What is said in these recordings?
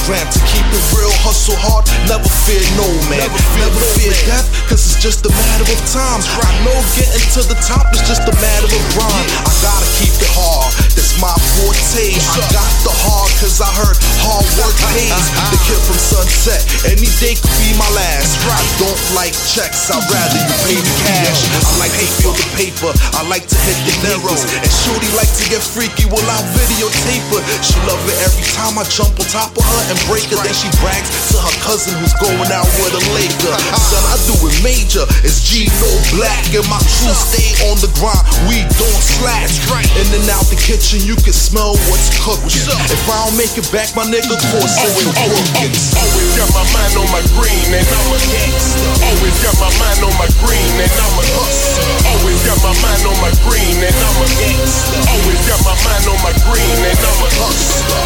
program to keep it real, hustle hard, never fear no man. Never fear death, cause it's just a matter of time. I know getting to the top is just a matter of grind. I gotta keep it hard, that's my forte. I got the hard cause I heard hard work pays. The kid from Sunset, any day could be my last. I don't like checks, I'd rather you pay me cash. I like to feel the paper, I like to hit the narrows. And shorty like to get freaky while I videotape her. She love it every time I jump on top of her and break her. Then she brags to her cousin who's going out with a Laker. Son, I do it major, it's G-No Black. And my crew stay on the grind, we don't slack. In and out the kitchen, you can smell what's cooking. If I don't make it back, my nigga call Central Bookings. Always got my mind on my green and I'm a gangster. Always got my mind on my green and I'm a hustler. Always got my mind on my green and I'm a gangster. Always got my mind on my green and I'm a hustler.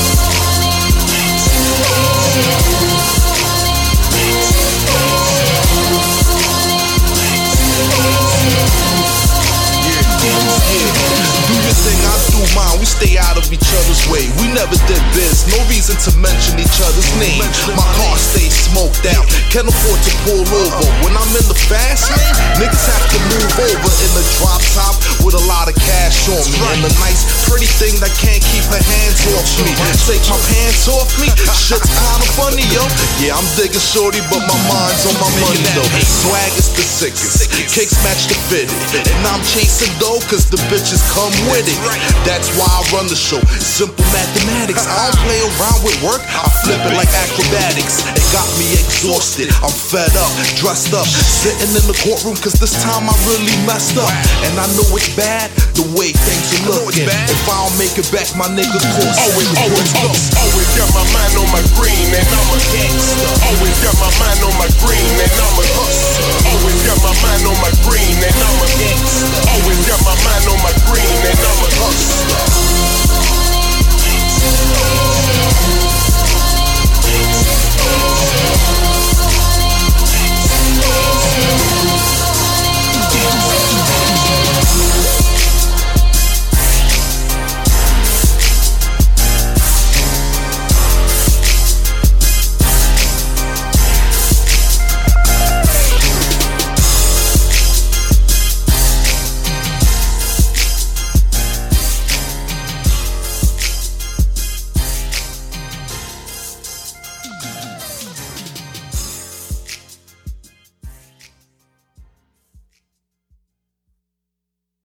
Do your thing, I do mine. We stay out of each other's way. We never did this, no reason to mention each other's name. My car stays smoked out, can't afford to pull over. When I'm in the fast lane, niggas have to move over in the drop top with a lot of cash on me. And a nice, pretty thing that can't keep her hands off me. Take my pants off me, shit's kinda funny, yo. Yeah, I'm digging shorty, but my mind's on my money, though. Swag is the sickest, kicks match the fitted. And I'm chasing dough, cause the bitches come with it. That's why I run the show, simple mathematics. I don't play around with work, I flip it like acrobatics. It got me exhausted, I'm fed up, dressed up, sitting in the courtroom cause this time I really messed up. And I know it's bad, the way things are looking. If I don't make it back, my nigga call Always got my mind on my green and I'm a gangster. Always got my mind on my green and I'm a hustler. Always got my mind on my green and I'm a gangster.